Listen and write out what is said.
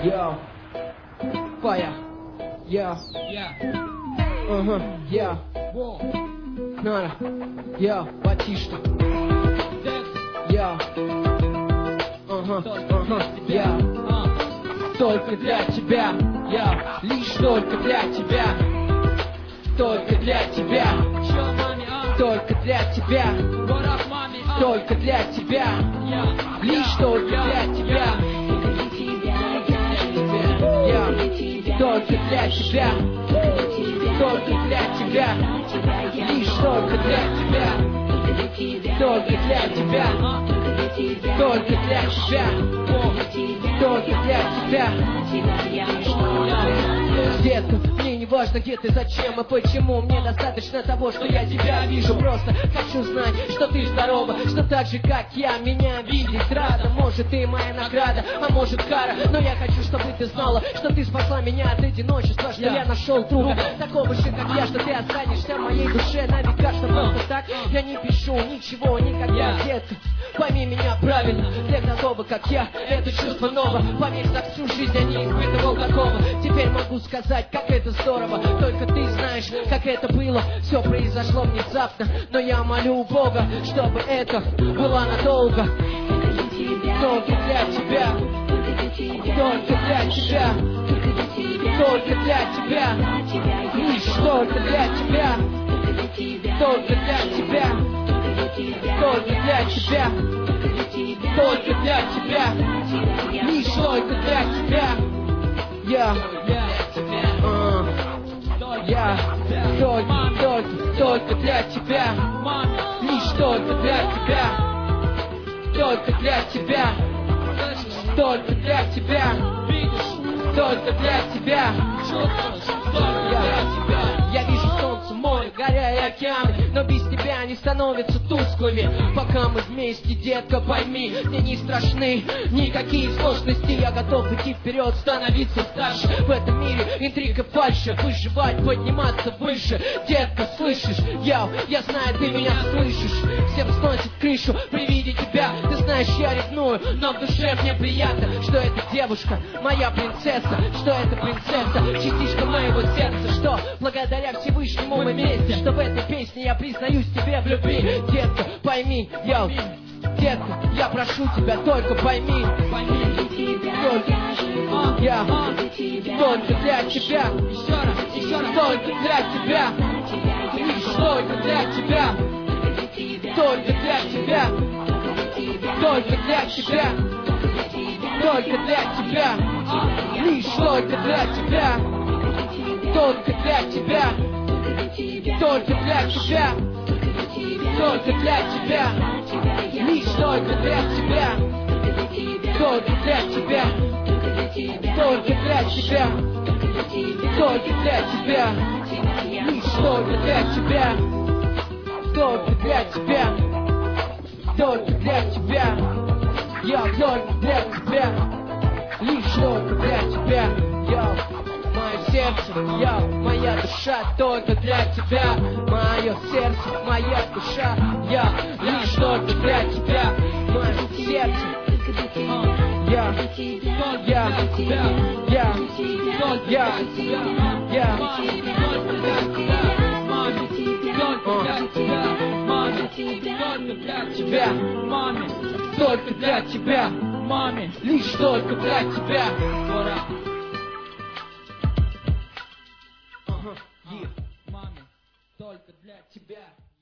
Yo, fire. Yo, yo, Нара. Yo, Батишта. Yo, yo. Только для тебя, я лишь только для тебя, только для тебя, только для тебя, только для тебя, лишь только для тебя, только для тебя, только для тебя, лишь только для тебя, только для тебя, только для тебя, только для тебя. Детка, мне не важно, где ты, зачем и почему. Мне достаточно того, что я тебя вижу. Просто хочу знать, что ты здорова, что так же, как я, меня видеть рада. Может, ты моя награда, а может, кара. Но я хочу, чтобы ты знала, что ты спасла меня от одиночества, что я нашел друга такого же, как я, что ты останешься в моей душе на века, что просто так я не пишу ничего никогда, детка. Пойми меня правильно, для такого, как я, это чувство ново. Поверь, за всю жизнь я не испытывал такого. Теперь могу сказать, как это здорово. Только ты знаешь, как это было. Все произошло внезапно, но я молю Бога, чтобы это было надолго. Только для тебя, только для тебя, только для тебя, лишь только для тебя, только для тебя, только для тебя, только для тебя, лишь только для тебя. Я, только для тебя, лишь только для тебя, только для тебя, только для тебя, только для тебя. Я вижу солнце, море, горя и океаны, но без тебя они становятся тусклыми. Пока мы вместе, детка, пойми, мне не страшны никакие сложности. Я готов идти вперед, становиться старше. В этом мире интрига фальши, выживать, подниматься выше. Детка, слышишь? Я знаю, ты меня слышишь. Всем сносит крышу при виде тебя. Ты знаешь, я ревную, но в душе мне приятно, что эта девушка моя принцесса, что эта принцесса частичка моего сердца, что благодаря Всевышнему мы вместе, что в этой песне я признаюсь тебе в любви. Детка, пойми, детка, я прошу тебя, только пойми, только я, только для тебя, только для тебя, лишь только для тебя, только для тебя, только для тебя, только для тебя, лишь только для тебя, только для тебя, только для тебя, только для тебя, лишь только для тебя, только для тебя, только для тебя, только для тебя, лишь только для тебя, только для тебя, только для тебя, я только для тебя, лишь только для тебя, я. Мое сердце, моя душа, только для тебя. Мое сердце, моя душа, лишь только для тебя. Мое сердце, только для тебя, лишь только для тебя. Маме, только для тебя.